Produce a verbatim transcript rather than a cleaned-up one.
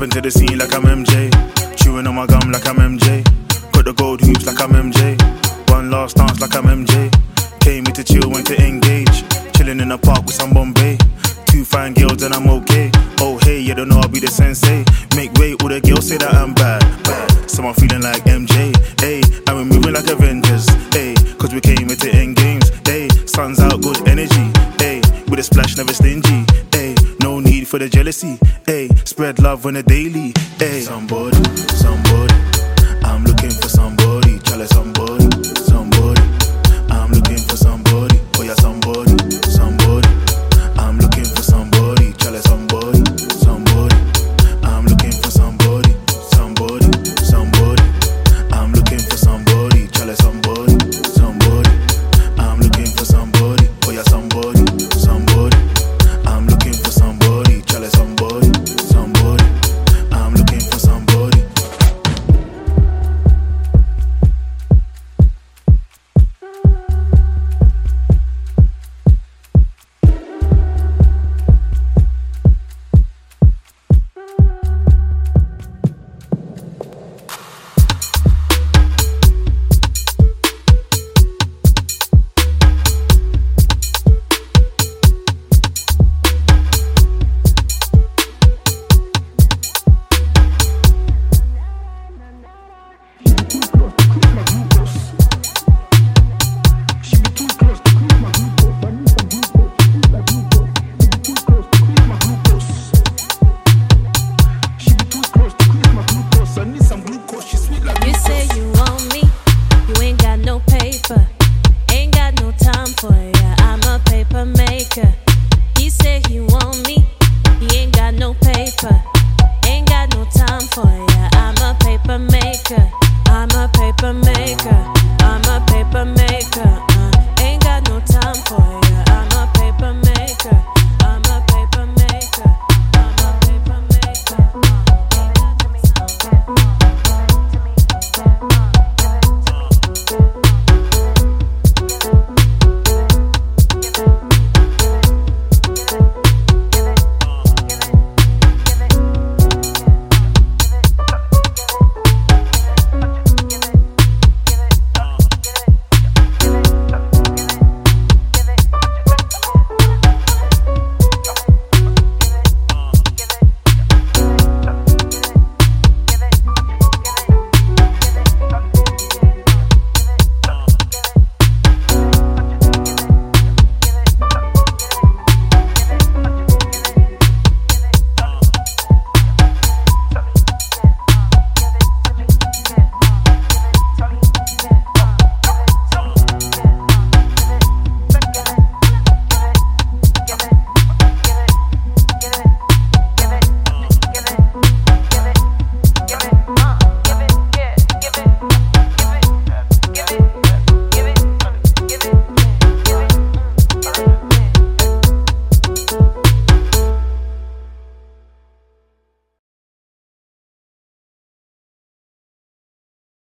into the scene like I'm M J. Chewing on my gum like I'm M J. Got the gold hoops like I'm M J. One last dance like I'm M J. Came here to chill, went to engage. Chilling in the park with some Bombay. Two fine girls and I'm okay. Oh hey, you don't know I'll be the sensei. Make way, all the girls say that I'm bad, bad. So I'm feeling like M J, hey. And we're moving like Avengers, hey. Cause we came here to end games, hey. Sun's out, good energy, hey. With a splash, never stingy, hey. No need for the jealousy, hey. Spread love on a daily, hey. Somebody, somebody, I'm looking for somebody. Chale somebody, somebody, I'm looking for somebody. Oh yeah, somebody, somebody, I'm looking for somebody. Chale somebody, somebody, I'm looking for somebody. Somebody, somebody, I'm looking for somebody. Chale somebody, somebody, I'm looking for somebody. Oh yeah, somebody, somebody, I'm looking for somebody. Chale somebody, somebody, I'm looking for somebody. You say you want me, you ain't got no paper, ain't got no time for ya. I'm a paper maker. He say he want me, he ain't got no paper.